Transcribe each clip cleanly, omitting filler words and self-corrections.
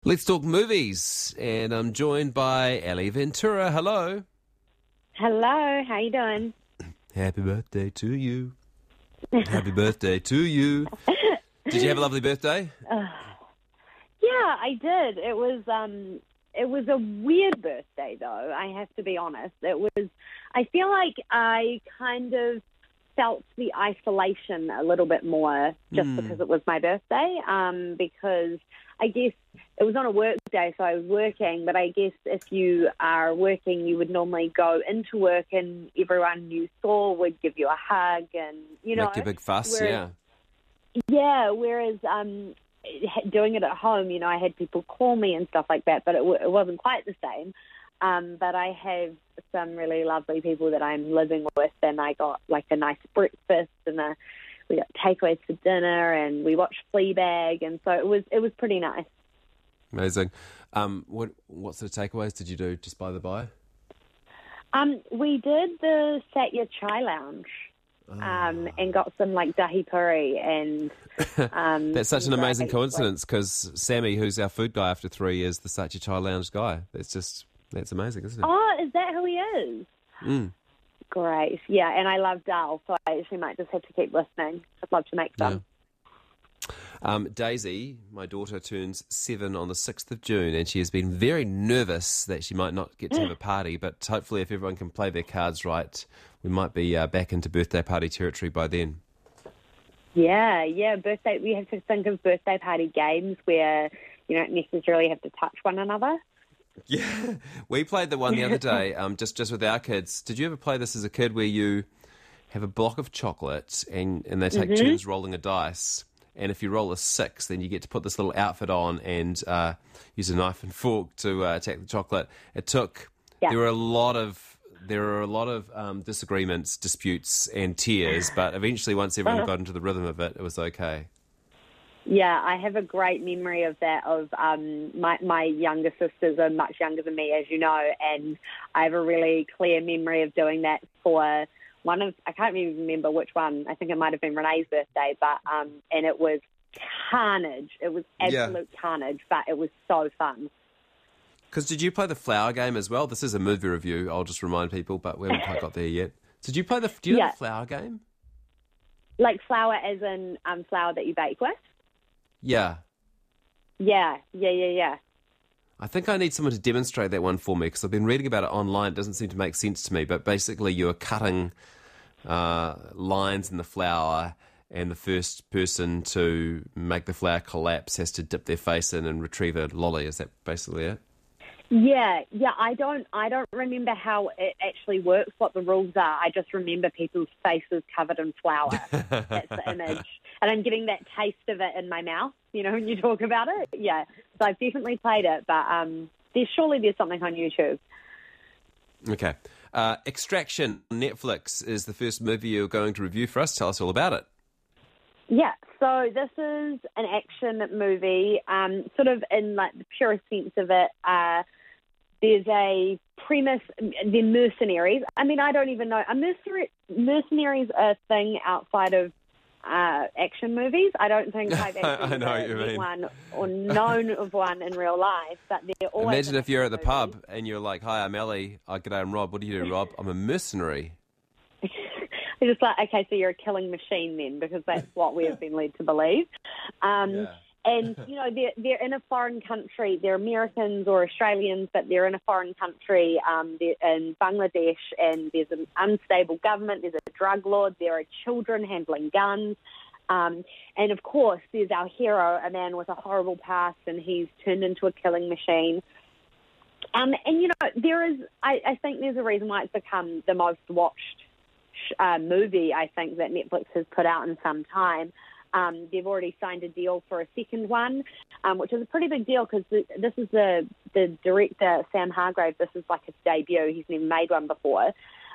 Let's talk movies, and I'm joined by Ali Ventura. Hello. Hello, how you doing? Happy birthday to you. Happy birthday to you. Did you have a lovely birthday? Yeah, I did. It was a weird birthday though, I have to be honest. I feel like I kind of felt the isolation a little bit more just because it was my birthday, because I guess it was on a work day, so I was working, but I guess if you are working, you would normally go into work and everyone you saw would give you a hug and, Make you a big fuss, yeah. Yeah, whereas doing it at home, I had people call me and stuff like that, but it wasn't quite the same. But I have some really lovely people that I'm living with, and I got like a nice breakfast and we got takeaways for dinner, and we watched Fleabag, and so it was pretty nice. Amazing. What sort of takeaways did you do, just by the by? We did the Satya Chai Lounge, and got some like dahi puri and. That's such an amazing coincidence, because Sammy, who's our food guy after 3 years, the Satya Chai Lounge guy. That's amazing, isn't it? Oh, is that who he is? Great. Yeah, and I love dal, so I actually might just have to keep listening. I'd love to make some. Yeah. Daisy, my daughter, turns 7 on the 6th of June, and she has been very nervous that she might not get to have a party, but hopefully if everyone can play their cards right, we might be back into birthday party territory by then. Yeah, birthday. We have to think of birthday party games where you don't necessarily have to touch one another. Yeah, we played the one the other day, just with our kids. Did you ever play this as a kid, where you have a block of chocolate and they take turns rolling a dice, and if you roll a 6, then you get to put this little outfit on and use a knife and fork to attack the chocolate. There were a lot of disagreements, disputes, and tears, but eventually, once everyone got into the rhythm of it, it was okay. Yeah, I have a great memory of that. My younger sisters are much younger than me, as you know, and I have a really clear memory of doing that for one of, I can't even remember which one. I think it might have been Renee's birthday, but and it was carnage. It was absolute carnage, but it was so fun. Because did you play the flower game as well? This is a movie review, I'll just remind people, but we haven't quite got there yet. So do you know the flower game? Like flour as in flour that you bake with? Yeah. Yeah. I think I need someone to demonstrate that one for me, because I've been reading about it online. It doesn't seem to make sense to me, but basically you're cutting lines in the flour, and the first person to make the flour collapse has to dip their face in and retrieve a lolly. Is that basically it? Yeah. I don't remember how it actually works, what the rules are. I just remember people's faces covered in flour. That's the image. And I'm getting that taste of it in my mouth, when you talk about it. Yeah. So I've definitely played it, but there's something on YouTube. Okay. Extraction on Netflix is the first movie you're going to review for us. Tell us all about it. Yeah. So this is an action movie, sort of in like the purest sense of it. There's a premise, they're mercenaries. I mean, I don't even know. Are mercenaries a thing outside of action movies? I don't think I've actually met one or known of one in real life, but they're always... Imagine if you're at the pub and you're like, "Hi, I'm Ellie. G'day, I'm Rob. What do you do, Rob?" "I'm a mercenary." It's just like, okay, so you're a killing machine then, because that's what we have been led to believe. And, they're in a foreign country. They're Americans or Australians, but they're in a foreign country. They're in Bangladesh, and there's an unstable government. There's a drug lord. There are children handling guns. And, of course, there's our hero, a man with a horrible past, and he's turned into a killing machine. And I think there's a reason why it's become the most watched movie, I think, that Netflix has put out in some time. They've already signed a deal for a second one, which is a pretty big deal, because this is the director, Sam Hargrave. This is like his debut. He's never made one before.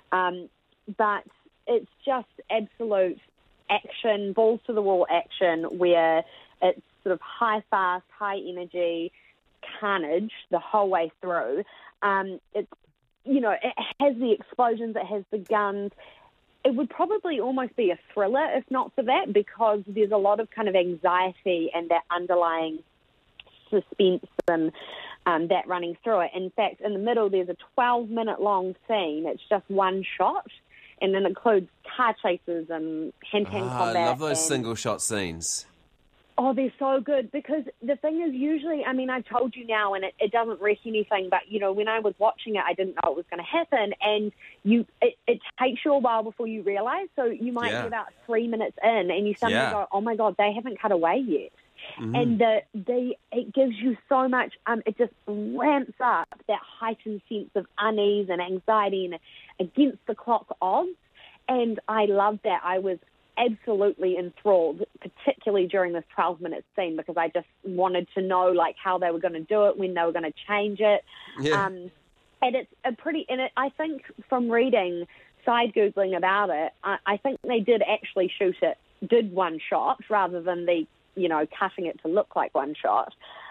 But it's just absolute action, balls-to-the-wall action, where it's sort of high-fast, high-energy carnage the whole way through. It has the explosions, it has the guns. It would probably almost be a thriller if not for that, because there's a lot of kind of anxiety and that underlying suspense and that running through it. In fact, in the middle, there's a 12-minute long scene. It's just one shot, and it includes car chases and hand-to-hand combat. I love those single-shot scenes. Oh, they're so good, because the thing is, usually, I mean, I told you now, and it doesn't wreck anything, but, you know, when I was watching it, I didn't know it was going to happen, and it takes you a while before you realise, so you might be about 3 minutes in, and you suddenly go, oh, my God, they haven't cut away yet. Mm-hmm. And it gives you so much, it just ramps up that heightened sense of unease and anxiety and against the clock odds, and I love that. I was absolutely enthralled, particularly during this 12-minute scene, because I just wanted to know, like, how they were going to do it, when they were going to change it. Yeah. And it's I think from reading, side Googling about it, I think they did actually did one shot rather than cutting it to look like one shot.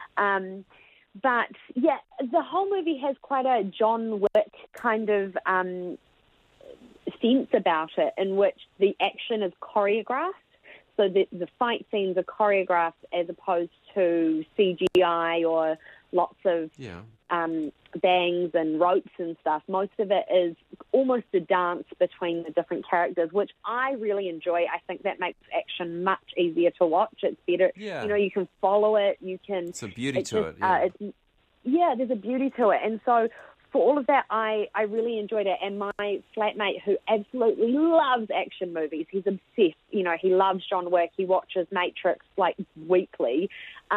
But yeah, the whole movie has quite a John Wick kind of sense about it, in which the action is choreographed. So the fight scenes are choreographed as opposed to CGI or lots of bangs and ropes and stuff. Most of it is almost a dance between the different characters, which I really enjoy. I think that makes action much easier to watch. It's better. Yeah. You know, you can follow it. You can. It's a beauty to it. There's a beauty to it. And so for all of that, I really enjoyed it. And my flatmate, who absolutely loves action movies, he's obsessed. You know, he loves John Wick. He watches Matrix like weekly.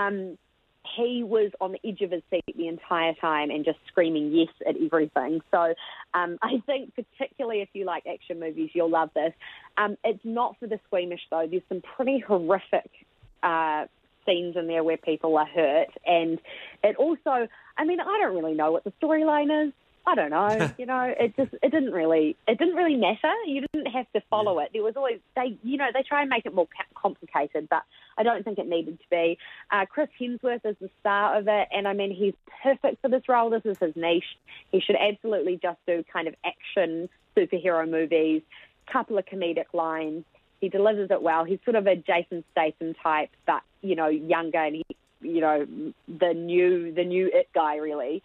He was on the edge of his seat the entire time and just screaming yes at everything. So I think particularly if you like action movies, you'll love this. It's not for the squeamish, though. There's some pretty horrific scenes in there where people are hurt. And it also, I mean, I don't really know what the storyline is. I don't know. You know, it didn't really matter. You didn't have to follow it. There was always, they try and make it more complicated, but I don't think it needed to be. Chris Hemsworth is the star of it, and I mean, he's perfect for this role. This is his niche. He should absolutely just do kind of action superhero movies, couple of comedic lines. He delivers it well. He's sort of a Jason Statham type, but, you know, younger, and he, you know, the new it guy, really.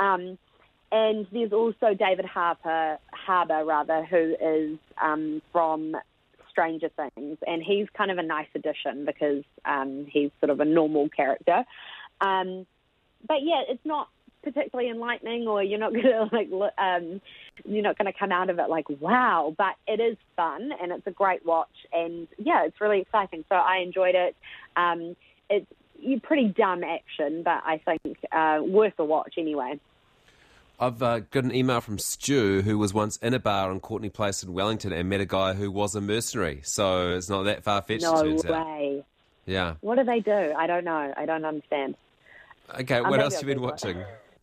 And there's also David Harbour, who is from Stranger Things, and he's kind of a nice addition because he's sort of a normal character. But yeah, it's not particularly enlightening, or you're not going to come out of it like wow. But it is fun, and it's a great watch, and yeah, it's really exciting. So I enjoyed it. It's pretty dumb action, but I think worth a watch anyway. I've got an email from Stu, who was once in a bar on Courtney Place in Wellington and met a guy who was a mercenary. So it's not that far-fetched, it turns out. No way. Yeah. What do they do? I don't know. I don't understand. Okay, what else have you been watching?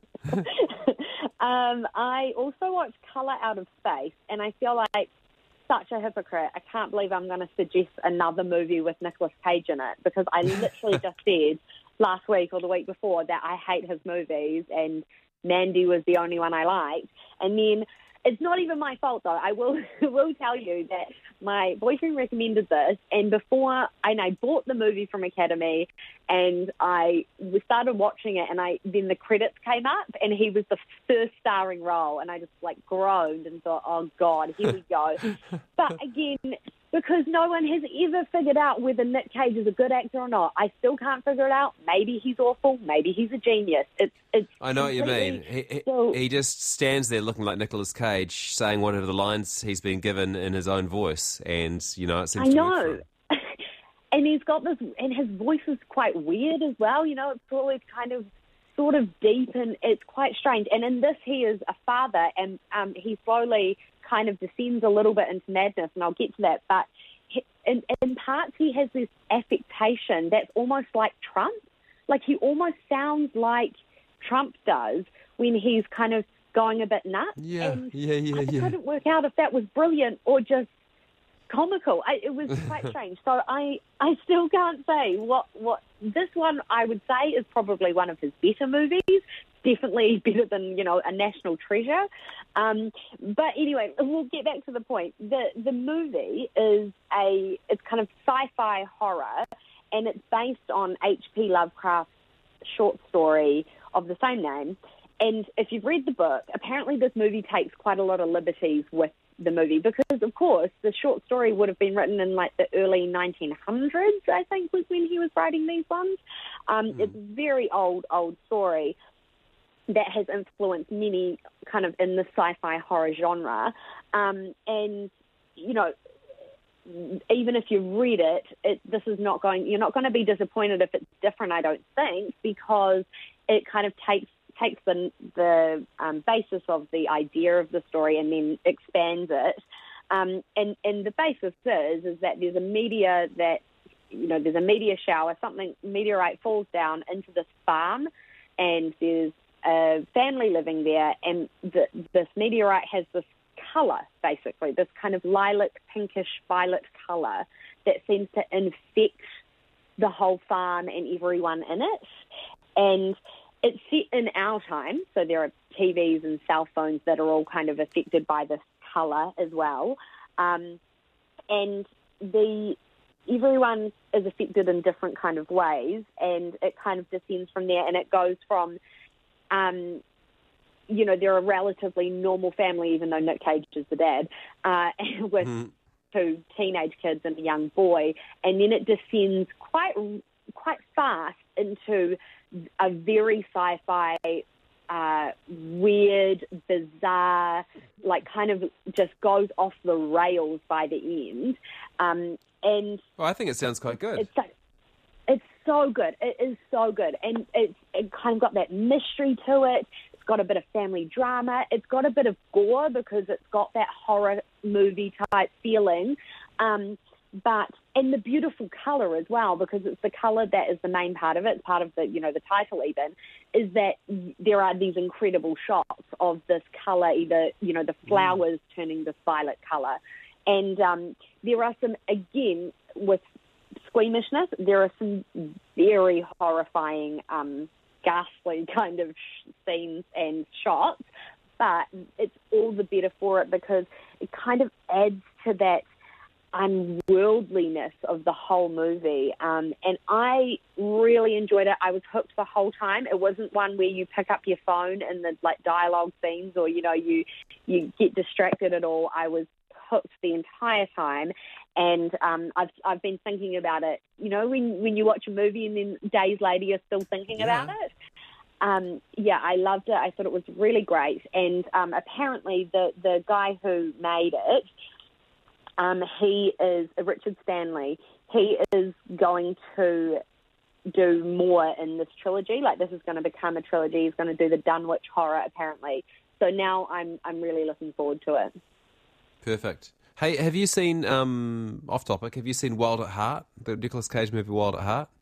I also watched Colour Out of Space, and I feel like such a hypocrite. I can't believe I'm going to suggest another movie with Nicolas Cage in it, because I literally just said last week or the week before that I hate his movies, and Mandy was the only one I liked. And then it's not even my fault, though. I will tell you that my boyfriend recommended this, and I bought the movie from Academy, and I started watching it, and then the credits came up, and he was the first starring role, and I just groaned and thought, oh God, here we go. But again, because no one has ever figured out whether Nick Cage is a good actor or not. I still can't figure it out. Maybe he's awful. Maybe he's a genius. I know what you mean. He just stands there looking like Nicolas Cage, saying whatever the lines he's been given in his own voice, and it seems to work for him. And he's got this, and his voice is quite weird as well. You know, it's always kind of sort of deep, and it's quite strange. And in this, he is a father, and he slowly kind of descends a little bit into madness, and I'll get to that. But in parts, he has this affectation that's almost like Trump. Like, he almost sounds like Trump does when he's kind of going a bit nuts. Yeah. I couldn't work out if that was brilliant or just comical. It was quite strange. So I still can't say what this one, I would say, is probably one of his better movies. Definitely better than, a national treasure. But anyway, we'll get back to the point. The movie it's kind of sci-fi horror, and it's based on H.P. Lovecraft's short story of the same name. And if you've read the book, apparently this movie takes quite a lot of liberties with the movie because, of course, the short story would have been written in like the early 1900s, I think, was when he was writing these ones. It's a very old story that has influenced many kind of in the sci-fi horror genre. And, you know, even if you read it, you're not going to be disappointed if it's different, I don't think, because it kind of takes the basis of the idea of the story and then expands it. And the basis is that there's a meteor shower, meteorite falls down into this farm, and there's a family living there, and this meteorite has this colour, basically, this kind of lilac, pinkish, violet colour that seems to infect the whole farm and everyone in it. And it's set in our time, so there are TVs and cell phones that are all kind of affected by this colour as well. And everyone is affected in different kind of ways, and it kind of descends from there, and it goes from, they're a relatively normal family, even though Nick Cage is the dad, with two teenage kids and a young boy, and then it descends quite fast into a very sci-fi, weird, bizarre, like kind of just goes off the rails by the end. I think it sounds quite good. It's so good. It is so good. And it kind of got that mystery to it. It's got a bit of family drama. It's got a bit of gore because it's got that horror movie type feeling. And the beautiful colour as well, because it's the colour that is the main part of it. It's part of the, the title even, is that there are these incredible shots of this colour, either, the flowers turning this violet colour. And there are some, again, with squeamishness, there are some very horrifying, ghastly kind of scenes and shots, but it's all the better for it because it kind of adds to that unworldliness of the whole movie. And I really enjoyed it. I was hooked the whole time. It wasn't one where you pick up your phone in the dialogue scenes or, you get distracted at all. I was hooked the entire time. And I've been thinking about it, when you watch a movie and then days later you're still thinking about it. I loved it. I thought it was really great. And apparently the guy who made it, he is Richard Stanley. He is going to do more in this trilogy. Like, this is going to become a trilogy. He's going to do the Dunwich Horror, apparently. So now I'm really looking forward to it. Perfect. Hey, have you seen, off topic, have you seen Wild at Heart, the Nicolas Cage movie Wild at Heart?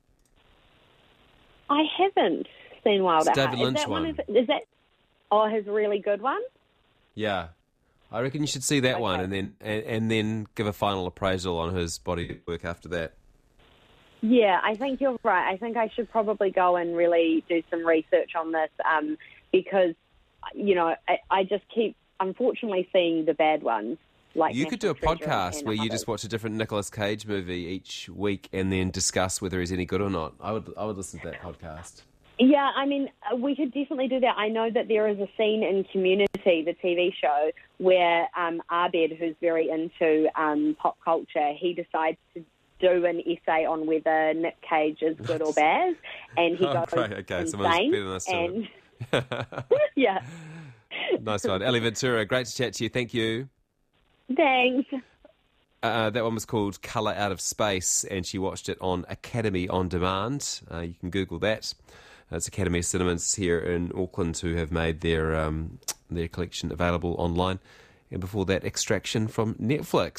I haven't seen Wild at David Heart. Lynch is that one. Is that his really good one? Yeah. I reckon you should see that one and then give a final appraisal on his body of work after that. Yeah, I think you're right. I think I should probably go and really do some research on this because, I just keep, unfortunately, seeing the bad ones. Like you could do a National Treasure podcast where you just watch a different Nicolas Cage movie each week and then discuss whether he's any good or not. I would listen to that podcast. Yeah, I mean, we could definitely do that. I know that there is a scene in Community, the TV show, where Abed, who's very into pop culture, he decides to do an essay on whether Nick Cage is good or bad, and he goes insane. Better than us and yeah. Nice one. Ellie Ventura, great to chat to you. Thank you. Thanks. That one was called Colour Out of Space, and she watched it on Academy On Demand. You can Google that. It's Academy Cinemas here in Auckland who have made their collection available online. And before that, Extraction from Netflix.